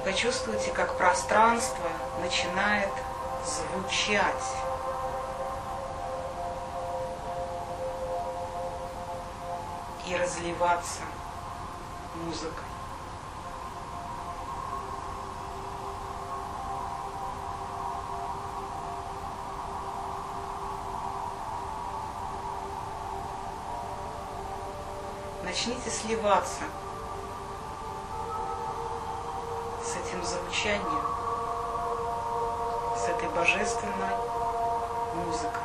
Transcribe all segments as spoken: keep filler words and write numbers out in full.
Почувствуйте, как пространство начинает звучать. И разливаться музыкой. Начните сливаться с этим звучанием, с этой божественной музыкой.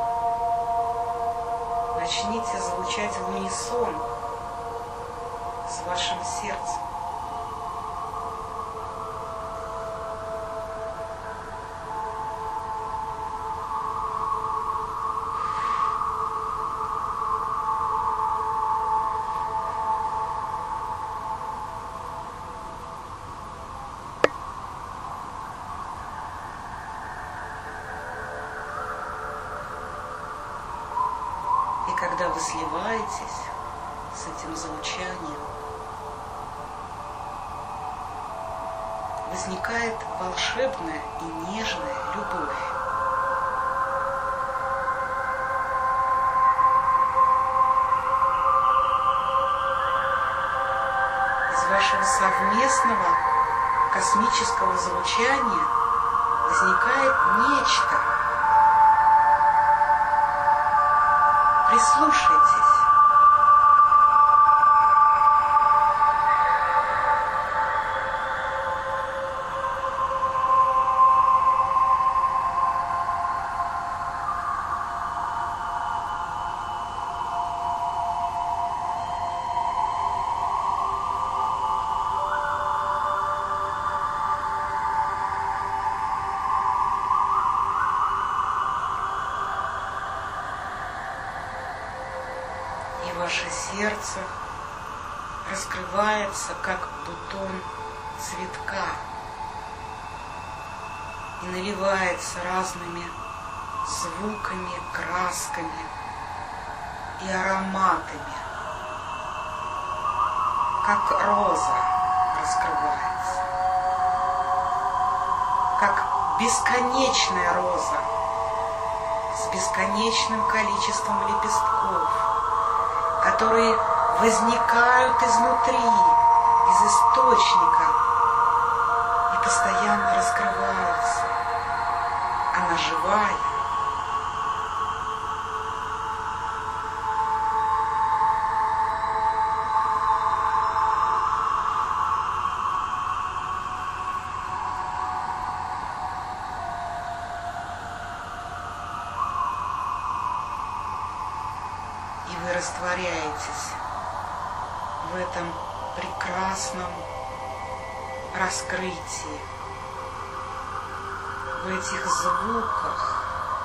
Начните звучать в унисон с вашим сердцем. Когда вы сливаетесь с этим звучанием, возникает волшебная и нежная любовь. Из вашего совместного космического звучания возникает нечто. Прислушайтесь. Ваше сердце раскрывается, как бутон цветка, и наливается разными звуками, красками и ароматами, как роза раскрывается, как бесконечная роза с бесконечным количеством лепестков, которые возникают изнутри, из источника, и постоянно раскрываются. Она живая. И вы растворяетесь в этом прекрасном раскрытии, в этих звуках.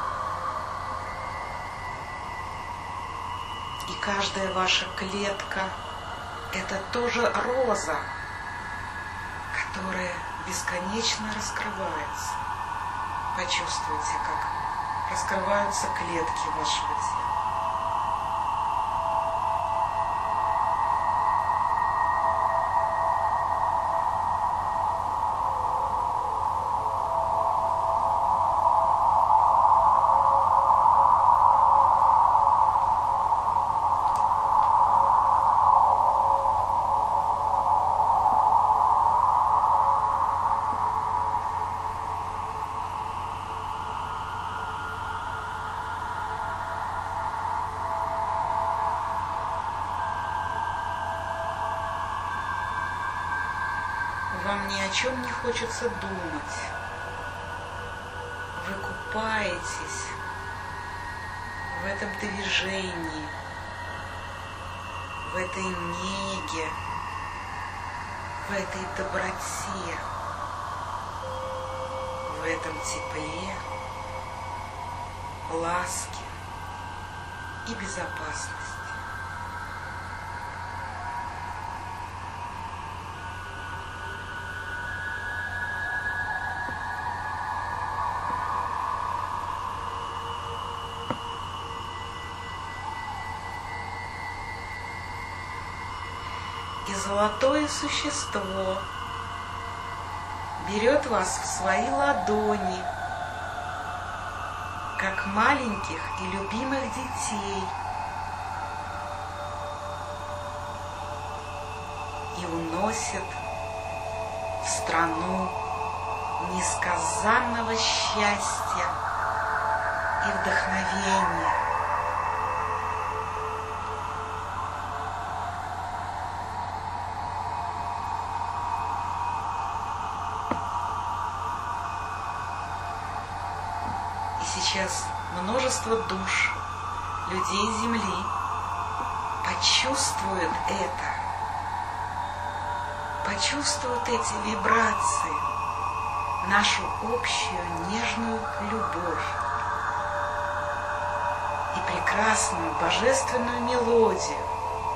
И каждая ваша клетка – это тоже роза, которая бесконечно раскрывается. Почувствуйте, как раскрываются клетки вашего тела. Вам ни о чем не хочется думать. Вы купаетесь в этом движении, в этой неге, в этой доброте, в этом тепле, ласке и безопасности. И золотое существо берет вас в свои ладони, как маленьких и любимых детей, и уносит в страну несказанного счастья и вдохновения. И сейчас множество душ, людей Земли почувствуют это, почувствуют эти вибрации, нашу общую нежную любовь и прекрасную божественную мелодию.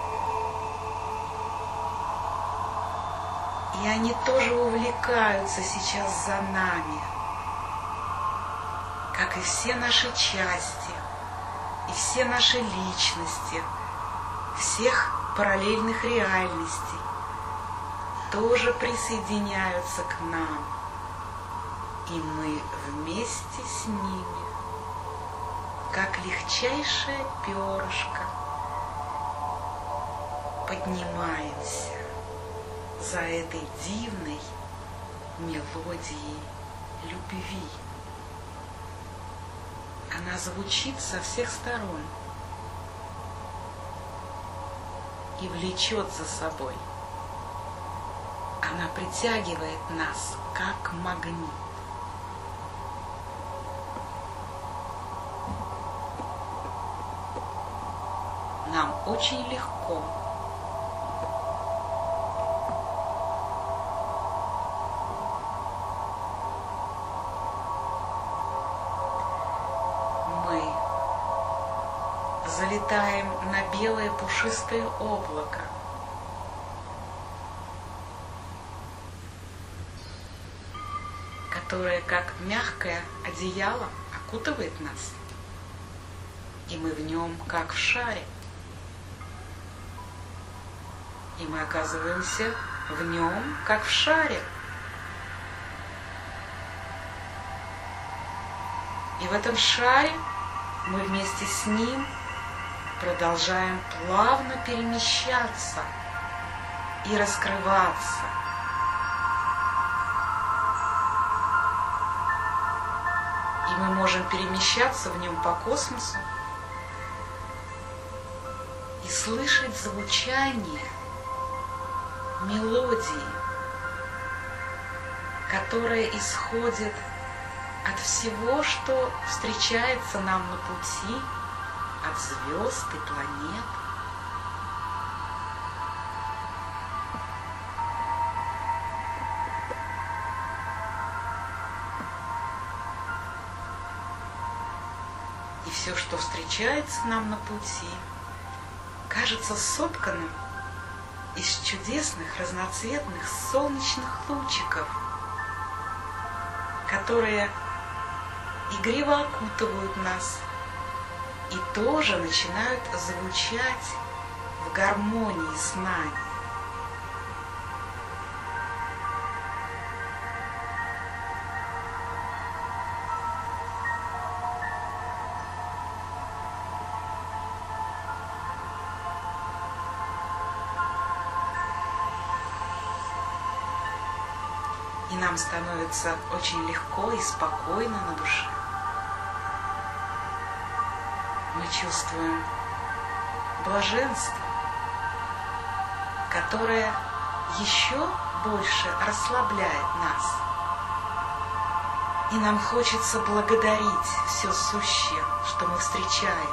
И они тоже увлекаются сейчас за нами, как и все наши части, и все наши личности, всех параллельных реальностей тоже присоединяются к нам. И мы вместе с ними, как легчайшее перышко, поднимаемся за этой дивной мелодией любви. Она звучит со всех сторон и влечет за собой. Она притягивает нас, как магнит. Нам очень легко мы залетаем на белое пушистое облако, которое, как мягкое одеяло, окутывает нас, и мы в нем, как в шаре. И мы оказываемся в нем, как в шаре. И в этом шаре мы вместе с ним продолжаем плавно перемещаться и раскрываться. И мы можем перемещаться в нем по космосу и слышать звучание мелодии, которая исходит от всего, что встречается нам на пути, от звезд и планет. И все, что встречается нам на пути, кажется сотканным из чудесных разноцветных солнечных лучиков, которые игриво окутывают нас и тоже начинают звучать в гармонии с нами. И нам становится очень легко и спокойно на душе. Мы чувствуем блаженство, которое еще больше расслабляет нас. И нам хочется благодарить все сущее, что мы встречаем.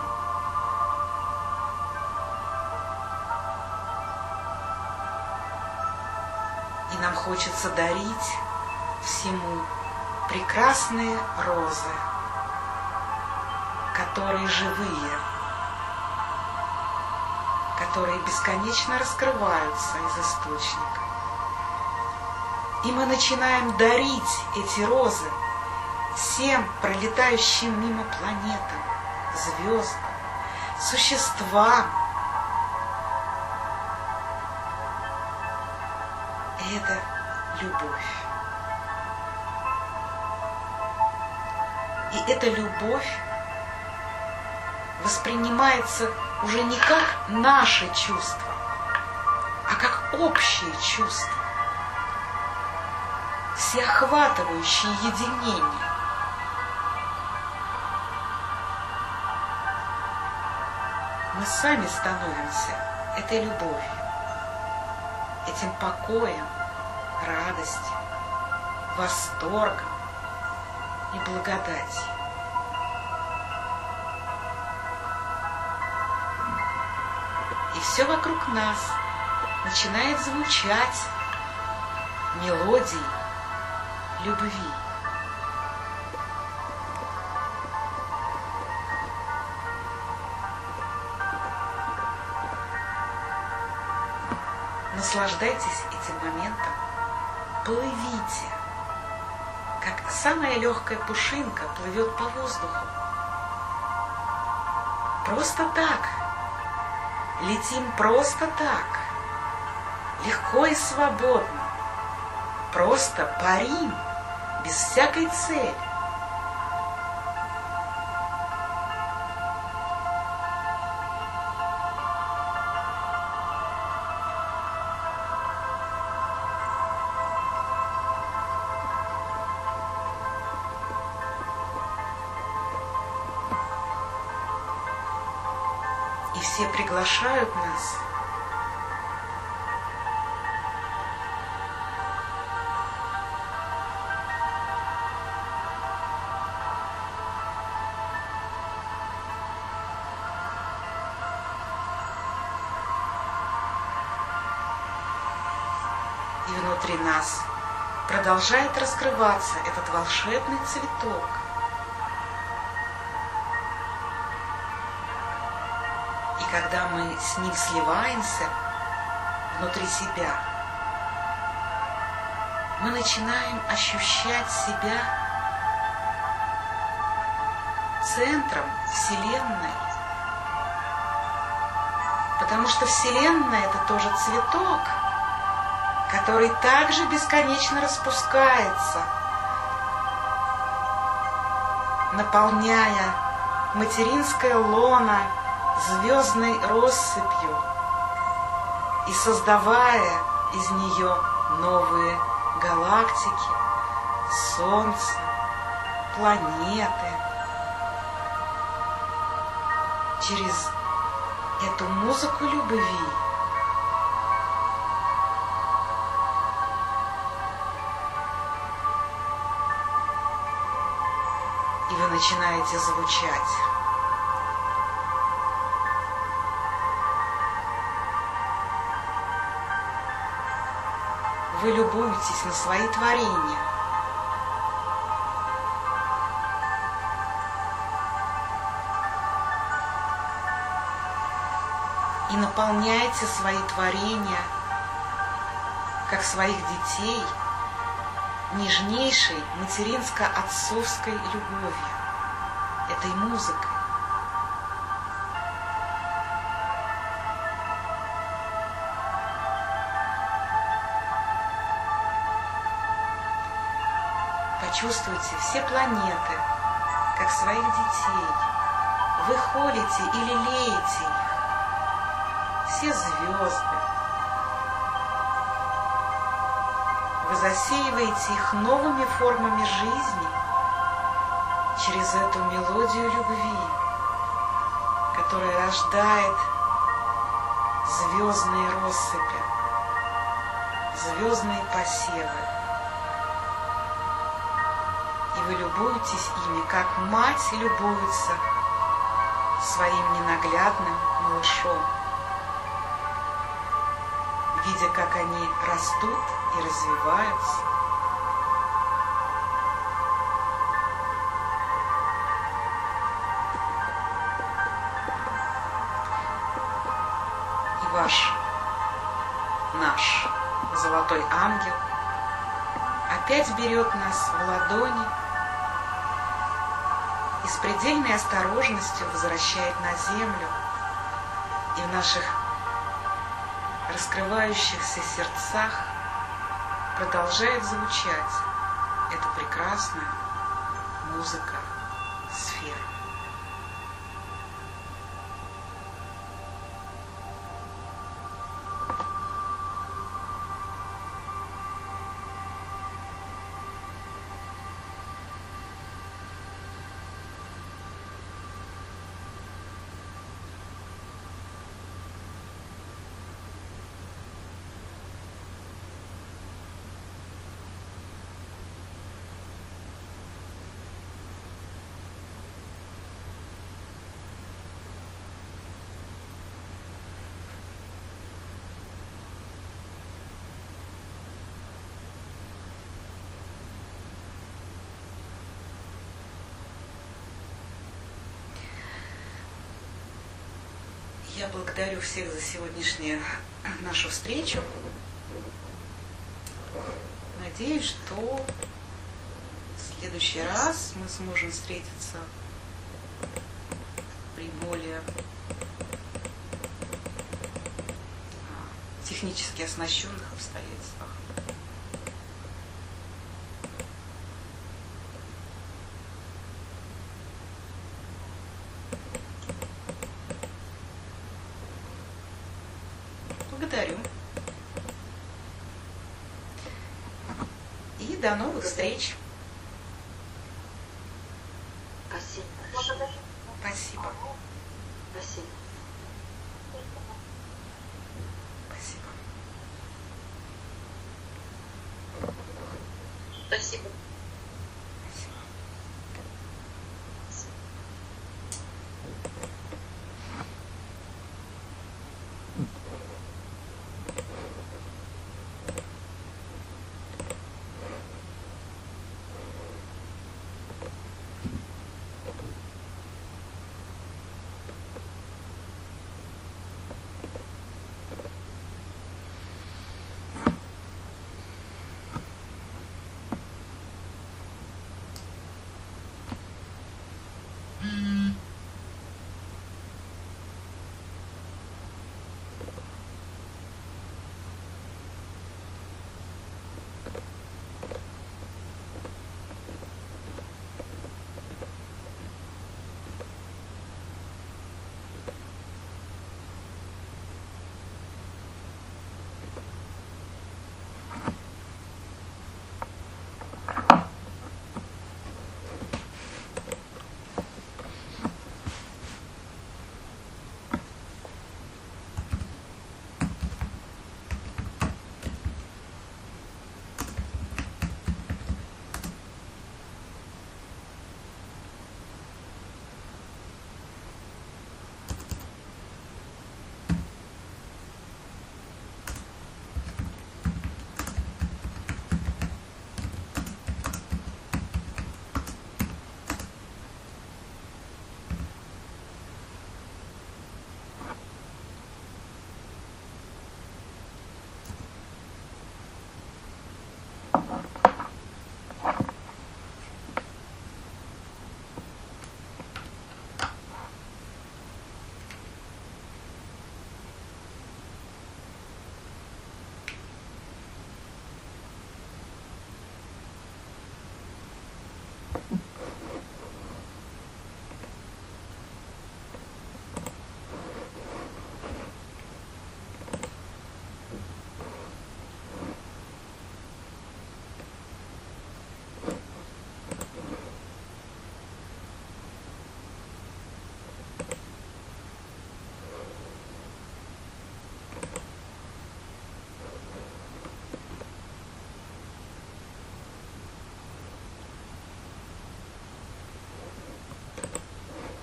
И нам хочется дарить всему прекрасные розы, которые живые, которые бесконечно раскрываются из источника. И мы начинаем дарить эти розы всем пролетающим мимо планетам, звездам, существам. И это любовь. И эта любовь воспринимается уже не как наше чувство, а как общее чувство, всеохватывающее единение. Мы сами становимся этой любовью, этим покоем, радостью, восторгом и благодатью. И все вокруг нас начинает звучать мелодией любви. Наслаждайтесь этим моментом, плывите, как самая легкая пушинка плывет по воздуху. Просто так, летим просто так, легко и свободно, просто парим, без всякой цели. И все приглашают нас и внутри нас продолжает раскрываться этот волшебный цветок. И когда мы с ним сливаемся внутри себя, мы начинаем ощущать себя центром Вселенной. Потому что Вселенная — это тоже цветок, который также бесконечно распускается, наполняя материнское лоно звездной россыпью и создавая из нее новые галактики, Солнце, планеты. Через эту музыку любви и вы начинаете звучать. Вы любуетесь на свои творения. И наполняете свои творения, как своих детей, нежнейшей материнско-отцовской любовью, этой музыкой. Почувствуйте все планеты, как своих детей. Вы холите и лелеете их. Все звезды. Вы засеиваете их новыми формами жизни через эту мелодию любви, которая рождает звездные россыпи, звездные посевы. И вы любуетесь ими, как мать любуется своим ненаглядным малышом, видя, как они растут и развиваются. И ваш, наш золотой ангел опять берет нас в ладони и с предельной осторожностью возвращает на землю, и в наших раскрывающихся сердцах продолжает звучать эта прекрасная музыка сфер. Я благодарю всех за сегодняшнюю нашу встречу. Надеюсь, что в следующий раз мы сможем встретиться при более технически оснащенных обстоятельствах. Благодарю. И до новых встреч. Спасибо. Спасибо. Спасибо. Спасибо. Спасибо.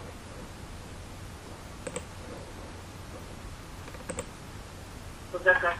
Заказ.